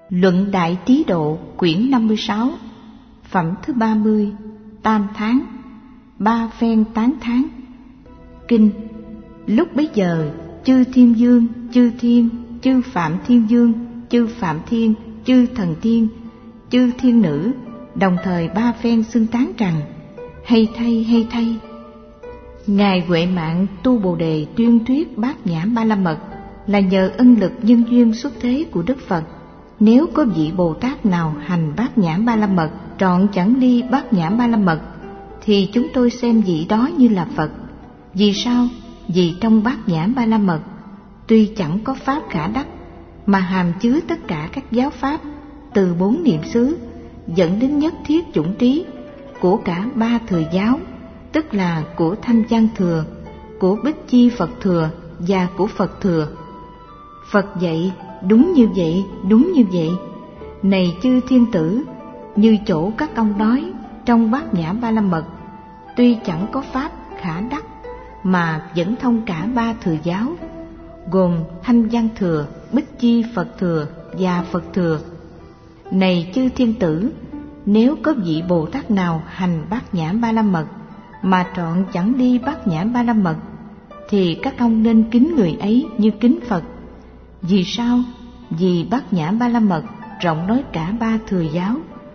Luận Đại Trí Độ quyển 56, phẩm thứ 30, Tam Tháng, ba phen tán thán. Kinh. Lúc bấy giờ, chư Thiên Vương, chư Thiên, chư Phạm Thiên Vương, chư Phạm Thiên, chư Thần Thiên, chư Thiên Nữ đồng thời ba phen xưng tán rằng: hay thay, hay thay! Ngài Huệ Mạng tu Bồ Đề tuyên thuyết Bát Nhã Ba La Mật là nhờ ân lực nhân duyên xuất thế của Đức Phật. Nếu có vị Bồ Tát nào hành Bát Nhã Ba La Mật trọn chẳng đi Bát Nhã Ba La Mật, thì chúng tôi xem vị đó như là Phật. Vì sao? Vì trong Bát Nhã Ba La Mật tuy chẳng có pháp khả đắc, mà hàm chứa tất cả các giáo pháp từ 4 niệm xứ dẫn đến nhất thiết chủng trí của cả 3 thừa giáo, tức là của Thanh Văn Thừa, của Bích Chi Phật Thừa và của Phật Thừa. Phật dạy đúng như vậy, đúng như vậy. Này chư thiên tử, như chỗ các ông nói, trong Bát Nhã Ba La Mật tuy chẳng có pháp khả đắc, mà vẫn thông cả 3 thừa giáo, gồm Thanh Văn Thừa, Bích Chi Phật Thừa và Phật Thừa. Này chư thiên tử, nếu có vị Bồ Tát nào hành Bát Nhã Ba La Mật mà trọn chẳng đi Bát Nhã Ba La Mật, thì các ông nên kính người ấy như kính Phật. Vì sao? Vì Bát Nhã Ba La Mật rộng nói cả 3 thừa giáo,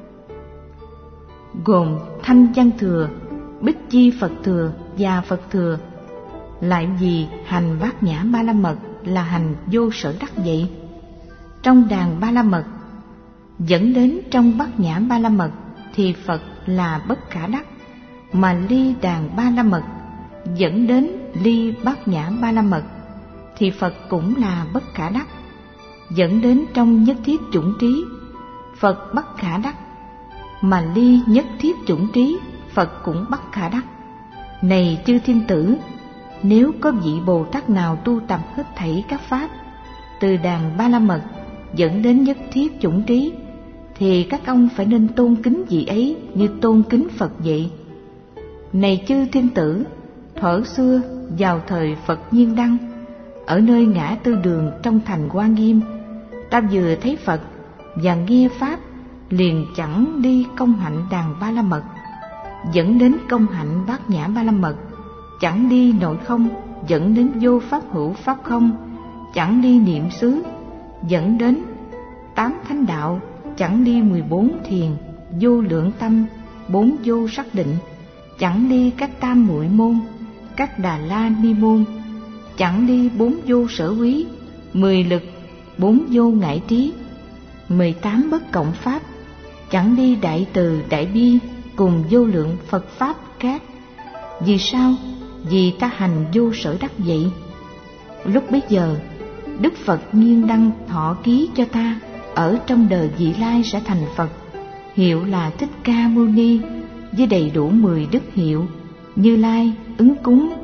gồm Thanh Văn Thừa, Bích Chi Phật Thừa và Phật Thừa. Lại vì hành Bát Nhã Ba La Mật là hành vô sở đắc vậy. Trong đàn Ba La Mật dẫn đến trong Bát Nhã Ba La Mật thì Phật là bất khả đắc, mà ly đàn Ba La Mật dẫn đến ly Bát Nhã Ba La Mật thì Phật cũng là bất khả đắc. Dẫn đến trong nhất thiết chủng trí, Phật bất khả đắc, mà ly nhất thiết chủng trí, Phật cũng bất khả đắc. Này chư thiên tử, nếu có vị Bồ Tát nào tu tập hết thảy các pháp từ đàn Ba La Mật dẫn đến nhất thiết chủng trí, thì các ông phải nên tôn kính vị ấy như tôn kính Phật vậy. Này chư thiên tử, thuở xưa vào thời Phật Nhiên Đăng, ở nơi ngã tư đường trong thành Hoa Nghiêm, ta vừa thấy Phật và nghe pháp, liền chẳng đi công hạnh đàn Ba La Mật dẫn đến công hạnh Bát Nhã Ba La Mật, chẳng đi nội không dẫn đến vô pháp hữu pháp không, chẳng đi niệm xứ dẫn đến 8 thánh đạo, chẳng đi 14 thiền, vô lượng tâm, 4 vô sắc định, chẳng đi các tam muội môn, các Đà La Ni môn, chẳng đi 4 vô sở quý, 10 lực, 4 vô ngại trí, 18 bất cộng pháp, chẳng đi đại từ đại bi cùng vô lượng Phật pháp khác. Vì sao? Vì ta hành vô sở đắc vậy. Lúc bấy giờ, Đức Phật Nhiên Đăng thọ ký cho ta, ở trong đời vị lai sẽ thành Phật, hiệu là Thích Ca Mâu Ni, với đầy đủ 10 đức hiệu: Như Lai, ứng cúng,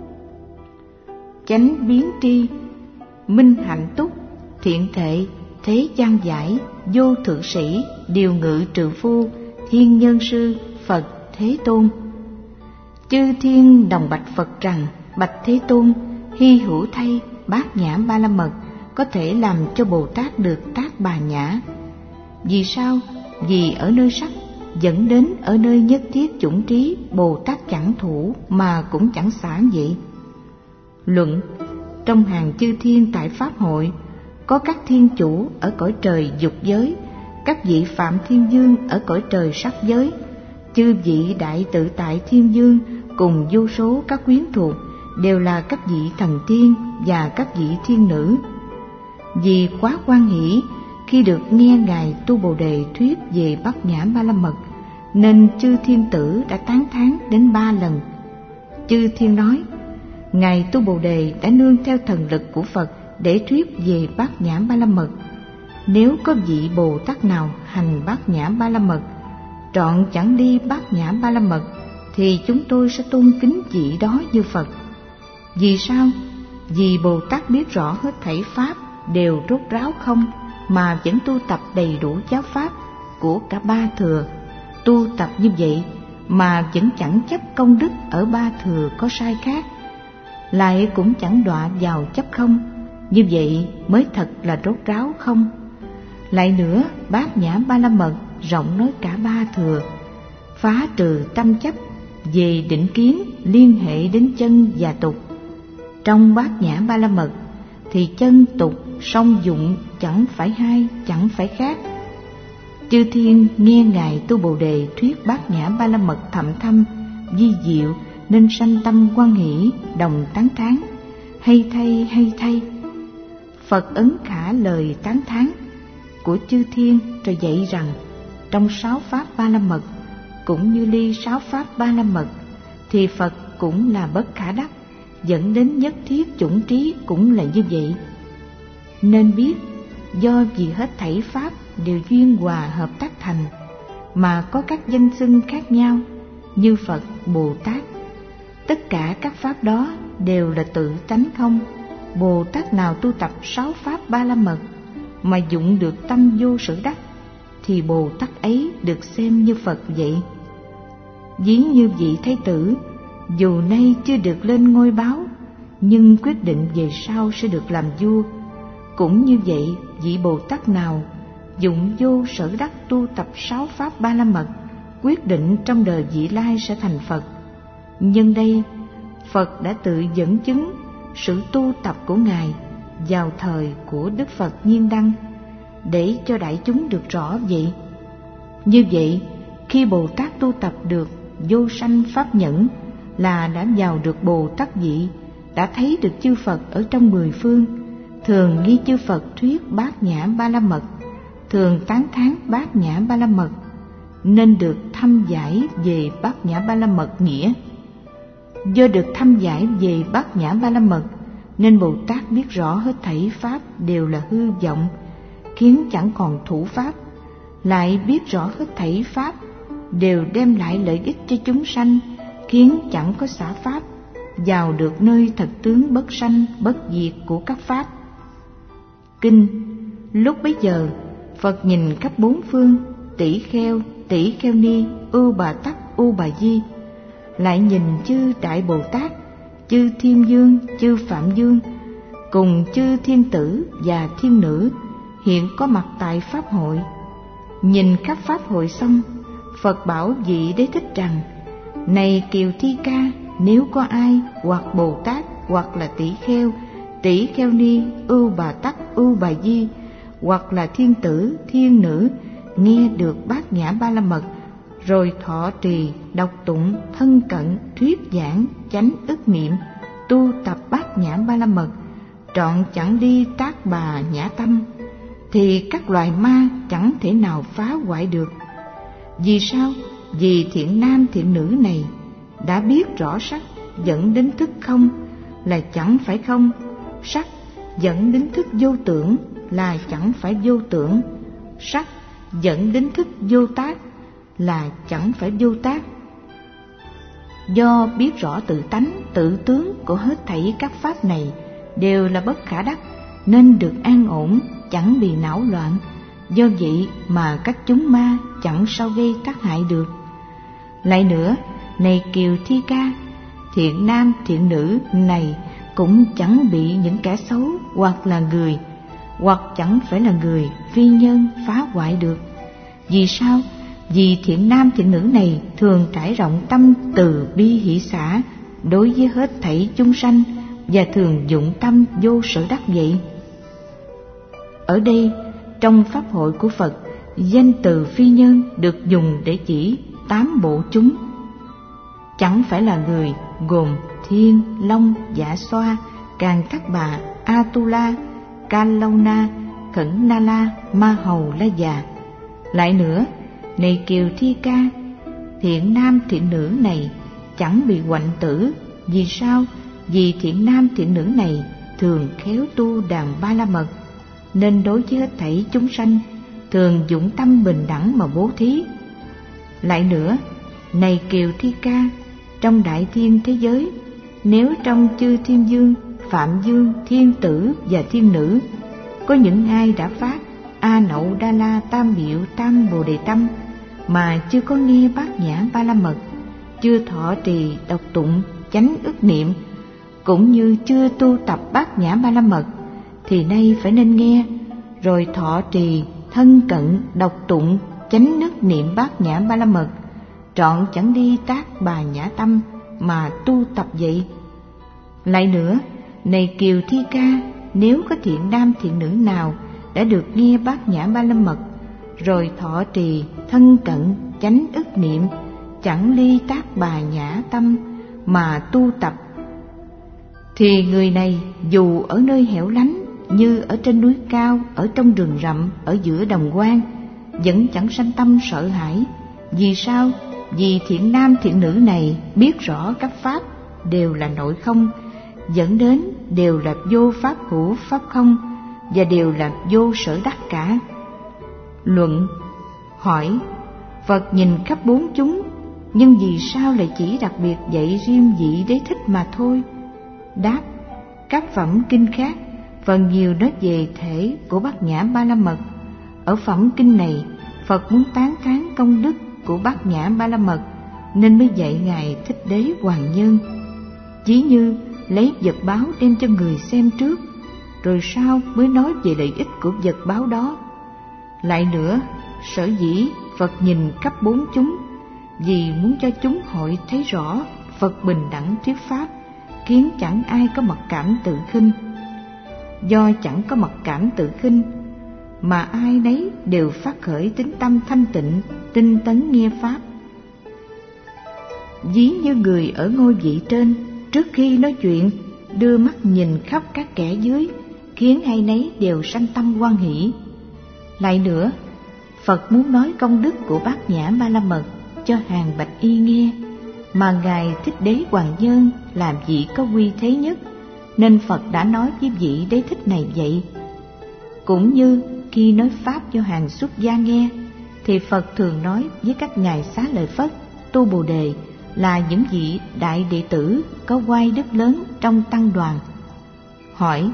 chánh biến tri, minh hạnh túc, thiện thệ, thế gian giải, vô thượng sĩ, điều ngự trừ phu, thiên nhân sư, Phật Thế Tôn. Chư thiên đồng bạch Phật rằng: bạch Thế Tôn, hy hữu thay, Bát Nhã Ba La Mật có thể làm cho Bồ Tát được tác bà nhã. Vì sao? Vì ở nơi sắc dẫn đến ở nơi nhất thiết chủng trí, Bồ Tát chẳng thủ mà cũng chẳng xả vậy. Luận. Trong hàng chư thiên tại Pháp hội, có các thiên chủ ở cõi trời dục giới, các vị Phạm Thiên Vương ở cõi trời sắc giới, chư vị Đại Tự Tại Thiên Vương cùng vô số các quyến thuộc đều là các vị thần tiên và các vị thiên nữ. Vì quá hoan hỷ khi được nghe Ngài tu Bồ Đề thuyết về Bát Nhã Ba La Mật, nên chư thiên tử đã tán thán đến 3 lần. Chư thiên nói: Ngài tu Bồ Đề đã nương theo thần lực của Phật để thuyết về Bát Nhã Ba La Mật. Nếu có vị Bồ Tát nào hành Bát Nhã Ba La Mật trọn chẳng đi Bát Nhã Ba La Mật, thì chúng tôi sẽ tôn kính vị đó như Phật. Vì sao? Vì Bồ Tát biết rõ hết thảy pháp đều rốt ráo không, mà vẫn tu tập đầy đủ giáo pháp của cả 3 thừa. Tu tập như vậy mà vẫn chẳng chấp công đức ở 3 thừa có sai khác, lại cũng chẳng đọa vào chấp không. Như vậy mới thật là rốt ráo không. Lại nữa, Bát Nhã Ba La Mật rộng nói cả ba thừa, phá trừ tâm chấp về định kiến liên hệ đến chân và tục. Trong Bát Nhã Ba La Mật thì chân tục song dụng, chẳng phải hai, chẳng phải khác. Chư thiên nghe Ngài Tu Bồ Đề thuyết Bát Nhã Ba La Mật thậm thâm, vi diệu, nên sanh tâm hoan hỷ, đồng tán thán: hay thay, hay thay. Phật ấn khả lời tán thán của chư thiên, rồi dạy rằng trong 6 pháp Ba La Mật cũng như ly 6 pháp Ba La Mật thì Phật cũng là bất khả đắc, dẫn đến nhất thiết chủng trí cũng là như vậy. Nên biết do vì hết thảy pháp đều duyên hòa hợp tác thành mà có các danh xưng khác nhau như Phật, Bồ Tát. Tất cả các pháp đó đều là tự tánh không. Bồ Tát nào tu tập 6 pháp Ba La Mật mà dụng được tâm vô sở đắc thì Bồ Tát ấy được xem như Phật vậy. Ví như vị Thái tử, dù nay chưa được lên ngôi báo, nhưng quyết định về sau sẽ được làm vua. Cũng như vậy, vị Bồ Tát nào dụng vô sở đắc tu tập 6 pháp Ba La Mật, quyết định trong đời vị lai sẽ thành Phật. Nhân đây, Phật đã tự dẫn chứng sự tu tập của Ngài vào thời của Đức Phật Nhiên Đăng, để cho đại chúng được rõ vậy. Như vậy, khi Bồ Tát tu tập được vô sanh pháp nhẫn là đã vào được Bồ Tát vị, đã thấy được chư Phật ở trong 10 phương, thường nghe chư Phật thuyết Bát Nhã Ba La Mật, thường tán thán Bát Nhã Ba La Mật, nên được thăm giải về Bát Nhã Ba La Mật nghĩa. Do được thăm giải về Bát Nhã Ba La Mật nên Bồ Tát biết rõ hết thảy pháp đều là hư vọng, khiến chẳng còn thủ pháp, lại biết rõ hết thảy pháp đều đem lại lợi ích cho chúng sanh, khiến chẳng có xả pháp, vào được nơi thật tướng bất sanh bất diệt của các pháp. Kinh: lúc bấy giờ Phật nhìn khắp 4 phương, tỷ kheo ni, ưu bà tắc, ưu bà di, lại nhìn chư Đại Bồ Tát, chư Thiên Dương, chư Phạm Dương, cùng chư thiên tử và thiên nữ hiện có mặt tại pháp hội. Nhìn khắp pháp hội xong, Phật bảo vị Đế Thích rằng: này Kiều Thi Ca, nếu có ai hoặc Bồ Tát hoặc là tỷ kheo ni, ưu bà tắc, ưu bà di, hoặc là thiên tử, thiên nữ nghe được Bát Nhã Ba La Mật, rồi thọ trì, đọc tụng, thân cận, thuyết giảng, chánh ức niệm, tu tập Bát Nhã Ba La Mật, trọn chẳng đi tác bà nhã tâm, thì các loài ma chẳng thể nào phá hoại được. Vì sao? Vì thiện nam thiện nữ này đã biết rõ sắc dẫn đến thức không là chẳng phải không, sắc dẫn đến thức vô tưởng là chẳng phải vô tưởng, sắc dẫn đến thức vô tác là chẳng phải vô tác. Do biết rõ tự tánh, tự tướng của hết thảy các pháp này đều là bất khả đắc, nên được an ổn, chẳng bị não loạn. Do vậy mà các chúng ma chẳng sao gây tác hại được. Lại nữa, này Kiều Thi Ca, thiện nam thiện nữ này cũng chẳng bị những kẻ xấu hoặc là người, hoặc chẳng phải là người, phi nhân phá hoại được. Vì sao? Vì thiện nam thiện nữ này thường trải rộng tâm từ bi hỷ xả đối với hết thảy chúng sanh, và thường dụng tâm vô sở đắc vậy. Ở đây, trong pháp hội của Phật, danh từ phi nhân được dùng để chỉ 8 bộ chúng. Chẳng phải là người, gồm Thiên, Long, Dạ Xoa, Càn Thác Bà, Atula, Kalauna, Khẩn Na La, Ma Hầu La Già. Lại nữa, này Kiều Thi Ca, thiện nam thiện nữ này chẳng bị hoạnh tử. Vì sao? Vì thiện nam thiện nữ này thường khéo tu đàn Ba La Mật, nên đối với hết thảy chúng sanh thường dụng tâm bình đẳng mà bố thí. Lại nữa, này Kiều Thi Ca, trong đại thiên thế giới, nếu trong chư thiên dương, phạm dương, thiên tử và thiên nữ có những ai đã phát A Nậu Đa La Tam Biệu Tam Bồ Đề Tâm mà chưa có nghe Bát Nhã Ba La Mật, chưa thọ trì đọc tụng chánh ức niệm, cũng như chưa tu tập Bát Nhã Ba La Mật, thì nay phải nên nghe, rồi thọ trì thân cận đọc tụng chánh nước niệm bát nhã ba la mật, trọn chẳng đi tác bà nhã tâm mà tu tập vậy. Lại nữa, này Kiều Thi Ca, nếu có thiện nam thiện nữ nào đã được nghe bát nhã ba la mật, rồi thọ trì thân cận chánh ức niệm, chẳng ly tác bà nhã tâm mà tu tập, thì người này dù ở nơi hẻo lánh như ở trên núi cao, ở trong rừng rậm, ở giữa đồng hoang, vẫn chẳng sanh tâm sợ hãi. Vì sao? Vì thiện nam thiện nữ này biết rõ các pháp đều là nội không, dẫn đến đều là vô pháp hữu pháp không, và đều là vô sở đắc cả. Luận: hỏi, Phật nhìn khắp bốn chúng, nhưng vì sao lại chỉ đặc biệt dạy riêng vị Đế Thích mà thôi? Đáp: các phẩm kinh khác phần nhiều nói về thể của bát nhã ba la mật. Ở phẩm kinh này, Phật muốn tán thán công đức của bát nhã ba la mật, nên mới dạy Ngài Thích Đế Hoàng Nhân. Ví như lấy vật báo đem cho người xem trước, rồi sau mới nói về lợi ích của vật báo đó. Lại nữa, sở dĩ Phật nhìn khắp bốn chúng, vì muốn cho chúng hội thấy rõ Phật bình đẳng thuyết pháp, khiến chẳng ai có mặc cảm tự khinh. Do chẳng có mặc cảm tự khinh mà ai nấy đều phát khởi tính tâm thanh tịnh, tinh tấn nghe pháp. Ví như người ở ngôi vị trên, trước khi nói chuyện đưa mắt nhìn khắp các kẻ dưới, khiến ai nấy đều sanh tâm hoan hỷ. Lại nữa, Phật muốn nói công đức của bát nhã ba la mật cho hàng bạch y nghe, mà Ngài Thích Đế Hoàng Nhân làm vị có uy thế nhất, nên Phật đã nói với vị Đế Thích này vậy. Cũng như khi nói pháp cho hàng xuất gia nghe, thì Phật thường nói với các ngài Xá Lợi Phất, Tu Bồ Đề là những vị đại đệ tử có oai đức lớn trong tăng đoàn. Hỏi: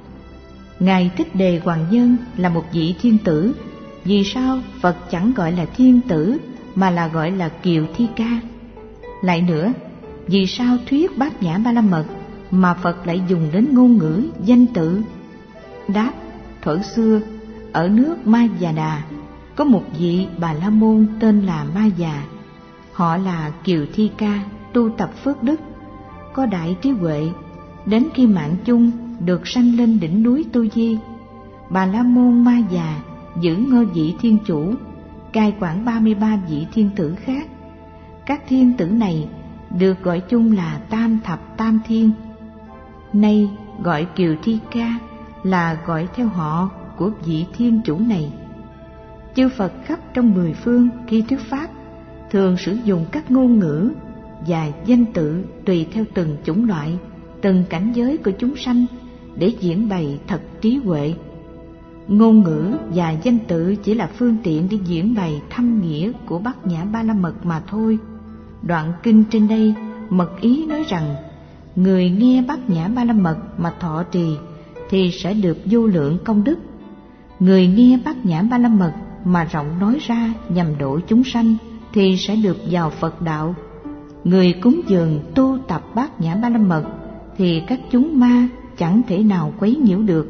Ngài Thích Đề Hoàng Nhân là một vị thiên tử, vì sao Phật chẳng gọi là thiên tử mà là gọi là Kiều Thi Ca? Lại nữa, vì sao thuyết bát nhã ba la mật mà Phật lại dùng đến ngôn ngữ danh tự? Đáp: thuở xưa ở nước Ma Già Đà có một vị Bà La Môn tên là Ma Già. Họ là Kiều Thi Ca, tu tập phước đức, có đại trí huệ. Đến khi mạng chung được sanh lên đỉnh núi Tu Di, Bà La Môn Ma Già giữ ngôi vị thiên chủ, cai quản 33 vị thiên tử khác. Các thiên tử này được gọi chung là Tam Thập Tam Thiên. Nay gọi Kiều Thi Ca là gọi theo họ của vị thiên chủ này. Chư Phật khắp trong 10 phương khi thuyết pháp thường sử dụng các ngôn ngữ và danh tự tùy theo từng chủng loại, từng cảnh giới của chúng sanh để diễn bày thật trí huệ. Ngôn ngữ và danh tự chỉ là phương tiện để diễn bày thâm nghĩa của bát nhã ba la mật mà thôi. Đoạn kinh trên đây mật ý nói rằng người nghe bát nhã ba la mật mà thọ trì thì sẽ được vô lượng công đức. Người nghe bát nhã ba la mật mà rộng nói ra nhằm độ chúng sanh thì sẽ được vào Phật đạo. Người cúng dường tu tập bát nhã ba la mật thì các chúng ma chẳng thể nào quấy nhiễu được.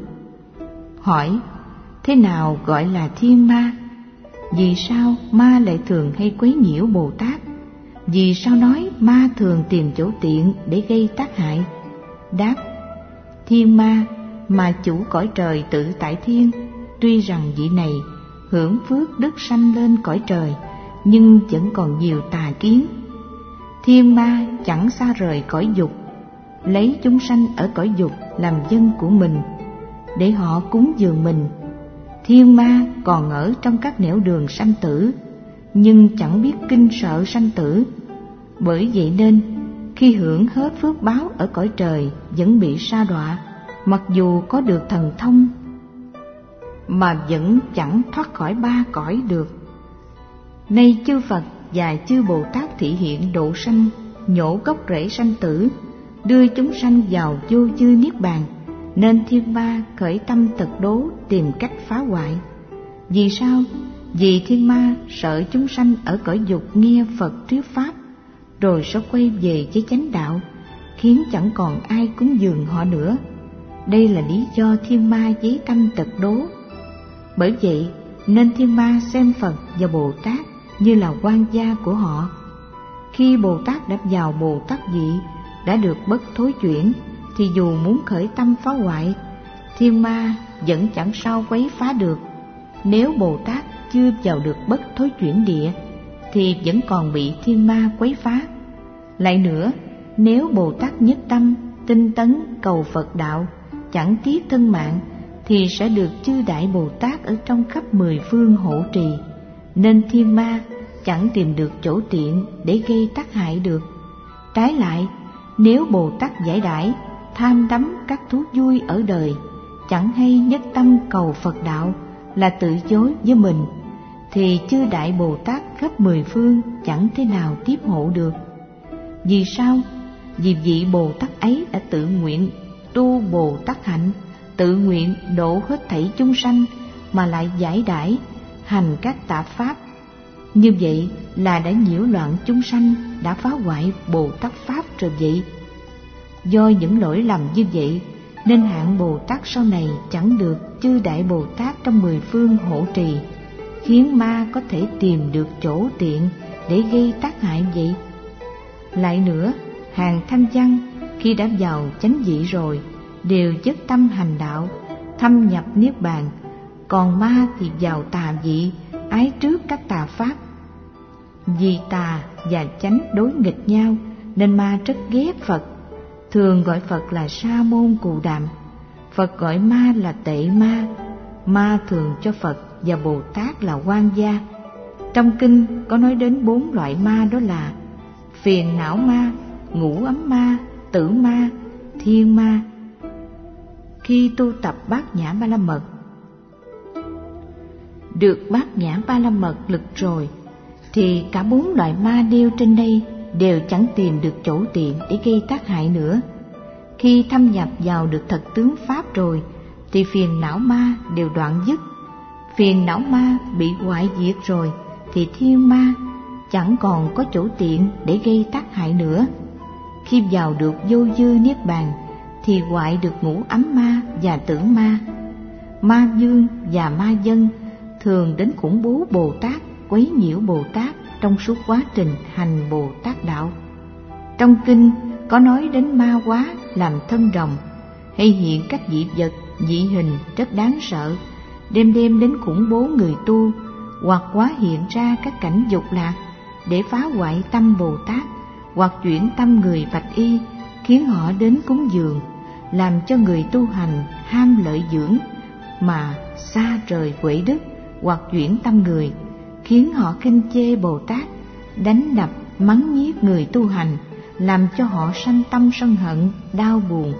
Hỏi: thế nào gọi là thiên ma? Vì sao ma lại thường hay quấy nhiễu Bồ Tát? Vì sao nói ma thường tìm chỗ tiện để gây tác hại? Đáp: thiên ma mà chủ cõi trời tự tại thiên, tuy rằng vị này hưởng phước đức sanh lên cõi trời, nhưng vẫn còn nhiều tà kiến. Thiên ma chẳng xa rời cõi dục, lấy chúng sanh ở cõi dục làm dân của mình, để họ cúng dường mình. Thiên ma còn ở trong các nẻo đường sanh tử, nhưng chẳng biết kinh sợ sanh tử. Bởi vậy nên khi hưởng hết phước báo ở cõi trời vẫn bị sa đọa, mặc dù có được thần thông mà vẫn chẳng thoát khỏi ba cõi được. Nay chư Phật và chư Bồ Tát thị hiện độ sanh, nhổ gốc rễ sanh tử, đưa chúng sanh vào vô chư niết bàn, nên thiên ma khởi tâm tật đố tìm cách phá hoại. Vì sao? Vì thiên ma sợ chúng sanh ở cõi dục nghe Phật thuyết pháp, rồi sẽ quay về với chánh đạo, khiến chẳng còn ai cúng dường họ nữa. Đây là lý do thiên ma giấy tâm tật đố. Bởi vậy, nên thiên ma xem Phật và Bồ Tát như là quan gia của họ. Khi Bồ Tát đã vào Bồ Tát vị, đã được bất thối chuyển, thì dù muốn khởi tâm phá hoại, thiên ma vẫn chẳng sao quấy phá được. Nếu Bồ Tát chưa vào được bất thối chuyển địa, thì vẫn còn bị thiên ma quấy phá. Lại nữa, nếu Bồ Tát nhất tâm, tinh tấn cầu Phật đạo, chẳng tiếc thân mạng, thì sẽ được chư Đại Bồ Tát ở trong khắp 10 phương hộ trì, nên thiên ma chẳng tìm được chỗ tiện để gây tác hại được. Trái lại, nếu Bồ Tát giải đãi, tham đắm các thú vui ở đời, chẳng hay nhất tâm cầu Phật đạo, là tự dối với mình, thì chư Đại Bồ Tát khắp 10 phương chẳng thể nào tiếp hộ được. Vì sao? Vì vị Bồ Tát ấy đã tự nguyện tu Bồ Tát hạnh, tự nguyện độ hết thảy chúng sanh, mà lại giải đãi hành các tạp pháp. Như vậy là đã nhiễu loạn chúng sanh, đã phá hoại Bồ Tát pháp rồi vậy. Do những lỗi lầm như vậy, nên hạng Bồ Tát sau này chẳng được chư Đại Bồ Tát trong 10 phương hộ trì, khiến ma có thể tìm được chỗ tiện để gây tác hại vậy. Lại nữa, hàng thanh văn khi đã vào chánh vị rồi, đều dứt tâm hành đạo, thâm nhập niết bàn. Còn ma thì vào tà vị, ái trước các tà pháp. Vì tà và chánh đối nghịch nhau, nên ma rất ghét Phật, thường gọi Phật là Sa môn Cù Đàm. Phật gọi ma là Tệ ma. Ma thường cho Phật và Bồ Tát là quan gia. Trong kinh có nói đến 4 loại ma, đó là phiền não ma, ngũ ấm ma, tử ma, thiên ma. Khi tu tập Bát Nhã Ba La Mật, được Bát Nhã Ba La Mật lực rồi, thì cả 4 loại ma nêu trên đây đều chẳng tìm được chỗ tiện để gây tác hại nữa. Khi thâm nhập vào được thật tướng Pháp rồi, thì phiền não ma đều đoạn dứt. Phiền não ma bị hoại diệt rồi, thì thiên ma chẳng còn có chỗ tiện để gây tác hại nữa. Khi vào được vô dư niết bàn, thì hoại được ngũ ấm ma và tử ma. Ma vương và ma dân thường đến khủng bố Bồ Tát, quấy nhiễu Bồ Tát trong suốt quá trình hành Bồ Tát đạo. Trong kinh có nói đến ma hóa làm thân rồng, hay hiện các dị vật, dị hình rất đáng sợ, đêm đêm đến khủng bố người tu, hoặc hóa hiện ra các cảnh dục lạc để phá hoại tâm Bồ Tát, hoặc chuyển tâm người bạch y, khiến họ đến cúng dường, làm cho người tu hành ham lợi dưỡng mà xa rời huệ đức, hoặc chuyển tâm người, khiến họ khinh chê Bồ Tát, đánh đập mắng nhiếc người tu hành, làm cho họ sanh tâm sân hận, đau buồn.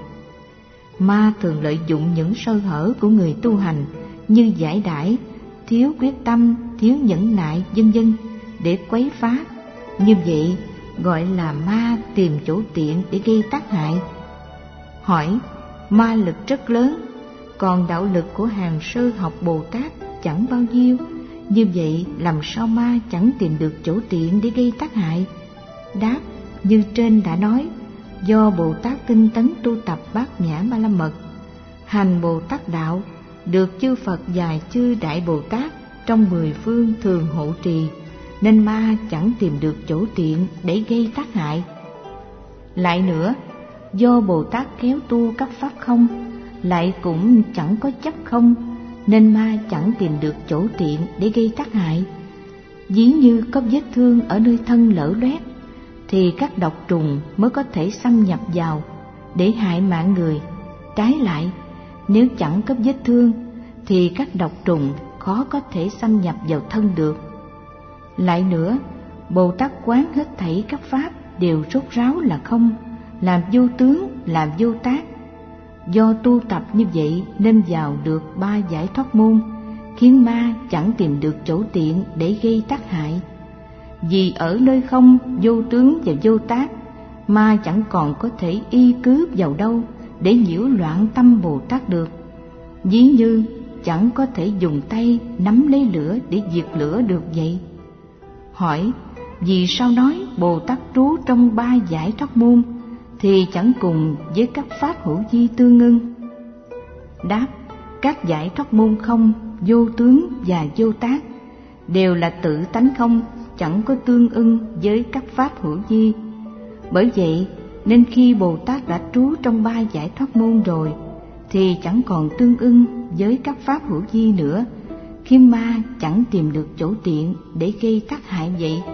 Ma thường lợi dụng những sơ hở của người tu hành như giải đãi, thiếu quyết tâm, thiếu nhẫn nại, vân vân để quấy phá. Như vậy gọi là ma tìm chỗ tiện để gây tác hại. Hỏi, ma lực rất lớn, còn đạo lực của hàng sơ học Bồ Tát chẳng bao nhiêu, như vậy làm sao ma chẳng tìm được chỗ tiện để gây tác hại? Đáp, như trên đã nói, do Bồ Tát tinh tấn tu tập Bát Nhã Ba La Mật, hành Bồ Tát đạo, được chư Phật và chư Đại Bồ Tát trong 10 phương thường hộ trì, nên ma chẳng tìm được chỗ tiện để gây tác hại. Lại nữa, do Bồ Tát khéo tu các pháp không, lại cũng chẳng có chấp không, nên ma chẳng tìm được chỗ tiện để gây tác hại. Ví như có vết thương ở nơi thân lở loét, thì các độc trùng mới có thể xâm nhập vào để hại mạng người. Trái lại, nếu chẳng có vết thương, thì các độc trùng khó có thể xâm nhập vào thân được. Lại nữa, Bồ Tát quán hết thảy các pháp đều rốt ráo là không, làm vô tướng, làm vô tác. Do tu tập như vậy nên vào được 3 giải thoát môn, khiến ma chẳng tìm được chỗ tiện để gây tác hại. Vì ở nơi không, vô tướng và vô tác, ma chẳng còn có thể y cứ vào đâu để nhiễu loạn tâm Bồ Tát được. Ví như chẳng có thể dùng tay nắm lấy lửa để diệt lửa được vậy. Hỏi, vì sao nói Bồ Tát trú trong 3 giải thoát môn thì chẳng cùng với các pháp hữu vi tương ưng? Đáp, Các giải thoát môn không, vô tướng và vô tác đều là tự tánh không, chẳng có tương ưng với các pháp hữu vi. Bởi vậy nên khi Bồ Tát đã trú trong 3 giải thoát môn rồi thì chẳng còn tương ưng với các pháp hữu vi nữa, khiến ma chẳng tìm được chỗ tiện để gây tác hại vậy.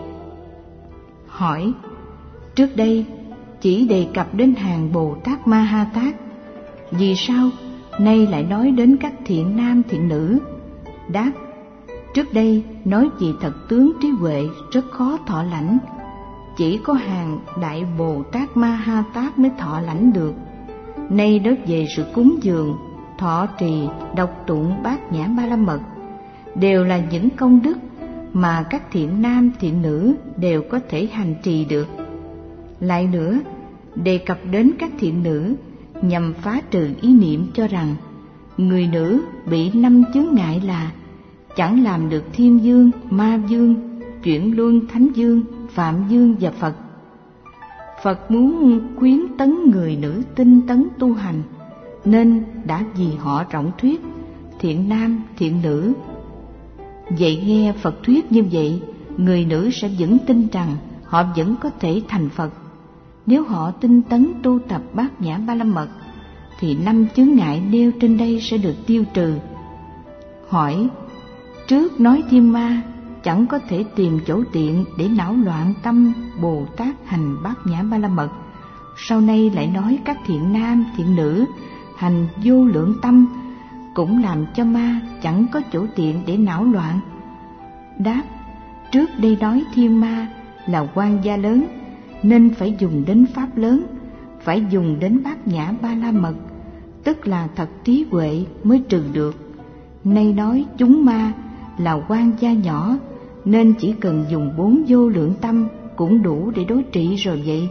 Hỏi: trước đây chỉ đề cập đến hàng Bồ Tát Ma Ha Tát, vì sao nay lại nói đến các thiện nam thiện nữ? Đáp: trước đây nói về thật tướng trí huệ rất khó thọ lãnh, chỉ có hàng Đại Bồ Tát Ma Ha Tát mới thọ lãnh được. Nay nói về sự cúng dường, thọ trì, đọc tụng Bát Nhã Ba La Mật đều là những công đức mà các thiện nam thiện nữ đều có thể hành trì được. Lại nữa, đề cập đến các thiện nữ nhằm phá trừ ý niệm cho rằng người nữ bị 5 chướng ngại là chẳng làm được thiên dương, ma dương, chuyển luân thánh dương, phạm dương và Phật. Phật muốn khuyến tấn người nữ tinh tấn tu hành, nên đã vì họ rộng thuyết thiện nam thiện nữ. Vậy nghe Phật thuyết như vậy, người nữ sẽ vững tin rằng họ vẫn có thể thành Phật. Nếu họ tinh tấn tu tập Bát Nhã Ba La Mật thì 5 chướng ngại nêu trên đây sẽ được tiêu trừ. Hỏi: trước nói thiên ma chẳng có thể tìm chỗ tiện để não loạn tâm Bồ Tát hành Bát Nhã Ba La Mật, sau này lại nói các thiện nam thiện nữ hành vô lượng tâm cũng làm cho ma chẳng có chỗ tiện để não loạn? Đáp: trước đây nói thiên ma là quan gia lớn nên phải dùng đến pháp lớn, phải dùng đến Bát Nhã Ba La Mật, tức là thật trí huệ mới trừ được. Nay nói chúng ma là quan gia nhỏ nên chỉ cần dùng 4 vô lượng tâm cũng đủ để đối trị rồi vậy.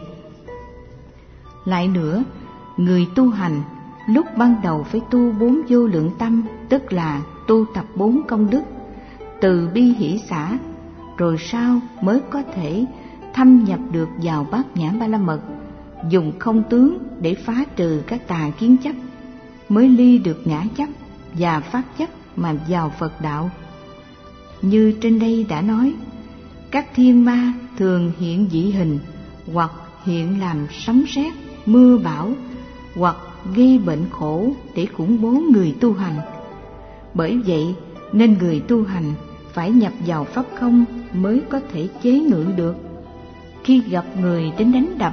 Lại nữa, người tu hành lúc ban đầu phải tu 4 vô lượng tâm, tức là tu tập 4 công đức từ bi hỷ xả, rồi sau mới có thể thâm nhập được vào Bát Nhã Ba La Mật, dùng không tướng để phá trừ các tà kiến chấp, mới ly được ngã chấp và pháp chấp mà vào Phật đạo. Như trên đây đã nói, các thiên ma thường hiện dị hình, hoặc hiện làm sấm sét, mưa bão, hoặc gây bệnh khổ để khủng bố người tu hành. Bởi vậy nên người tu hành phải nhập vào pháp không mới có thể chế ngự được. Khi gặp người đến đánh đập